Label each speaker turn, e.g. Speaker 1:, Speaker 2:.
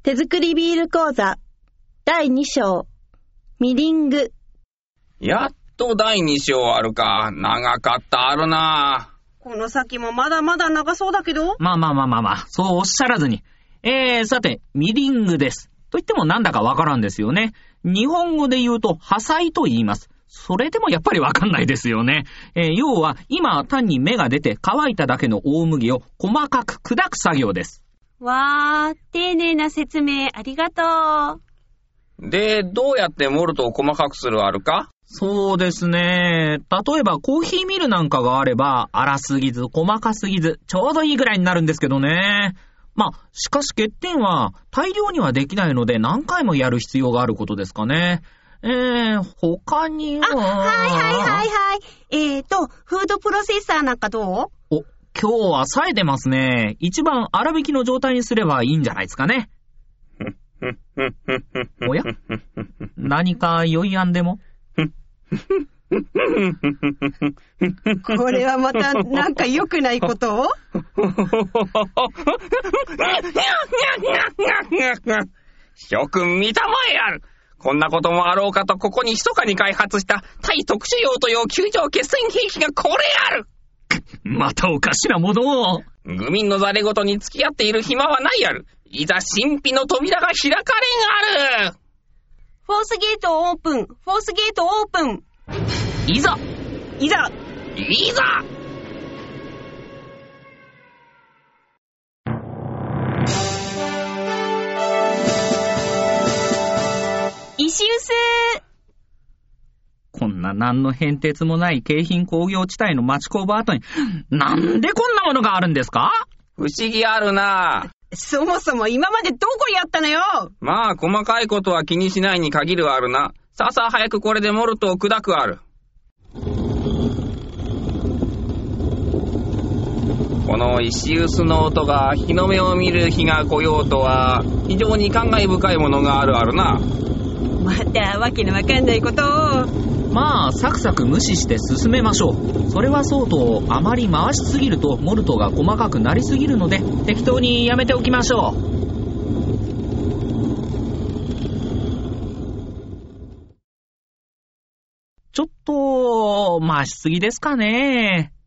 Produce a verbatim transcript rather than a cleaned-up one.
Speaker 1: 手作りビール講座だいに章みりんぐ。
Speaker 2: やっとだいに章あるか。長かったあるな。
Speaker 3: この先もまだまだ長そうだけど。
Speaker 4: まあまあまあまあまあ、そうおっしゃらずに。えー、さて、みりんぐです。と言ってもなんだかわからんですよね。日本語で言うと、破砕と言います。それでもやっぱりわかんないですよね。えー、要は、今単に芽が出て乾いただけの大麦を細かく砕く作業です。
Speaker 3: わー、丁寧な説明ありがと
Speaker 2: う。で、どうやってモルトを細かくするあるか？
Speaker 4: そうですね。例えばコーヒーミルなんかがあれば、粗すぎず細かすぎず、ちょうどいいぐらいになるんですけどね。まあ、しかし欠点は、大量にはできないので何回もやる必要があることですかね。えー、他には。
Speaker 3: あ、はいはいはいはい。えーと、フードプロセッサーなんかど
Speaker 4: う？お、今日は冴えてますね。一番粗挽きの状態にすればいいんじゃないですかね。おや？何か良い案でも？
Speaker 3: これはまたなんか良くないことを
Speaker 2: 諸君見たまえある。こんなこともあろうかとここに密かに開発した対特殊用という球状決戦兵器がこれある。
Speaker 4: またおかしなものを。
Speaker 2: 愚民のざれ言に付き合っている暇はないある。いざ神秘の扉が開かれんある。
Speaker 3: フォースゲートオープン、フォースゲートオープン。
Speaker 4: いざ
Speaker 3: いざ
Speaker 2: いざ
Speaker 3: 石臼。
Speaker 4: こんな何の変哲もない京浜工業地帯の町工場跡に、なんでこんなものがあるんですか？
Speaker 2: 不思議あるな。
Speaker 3: そもそも今までどこにあったのよ。
Speaker 2: まあ細かいことは気にしないに限るあるな。さあさあ早くこれでモルトを砕くある。この石臼の音が日の目を見る日が来ようとは非常に感慨深いものがあるあるな。
Speaker 3: またわけのわかんないことを。
Speaker 4: まあサクサク無視して進めましょう。それはそうと、あまり回しすぎるとモルトが細かくなりすぎるので適当にやめておきましょう。ちょっと回しすぎですかね。